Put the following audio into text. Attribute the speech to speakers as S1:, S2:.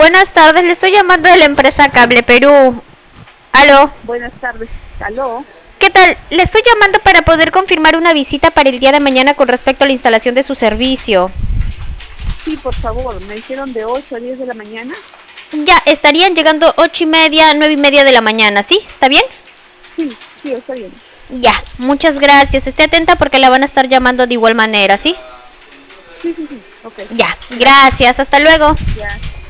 S1: Buenas tardes, le estoy llamando de la empresa Cable Perú. ¿Aló?
S2: Buenas tardes. ¿Aló?
S1: ¿Qué tal? Le estoy llamando para poder confirmar una visita para el día de mañana con respecto a la instalación de su servicio.
S2: Sí, por favor. Me dijeron de 8 a 10 de la mañana.
S1: Ya, estarían llegando 8:30, 9:30 de la mañana, ¿sí? ¿Está bien?
S2: Sí, sí, está bien.
S1: Ya, muchas gracias. Esté atenta porque la van a estar llamando de igual manera, ¿sí?
S2: Sí, sí, sí. Ok.
S1: Ya, gracias. Hasta luego.
S2: Ya.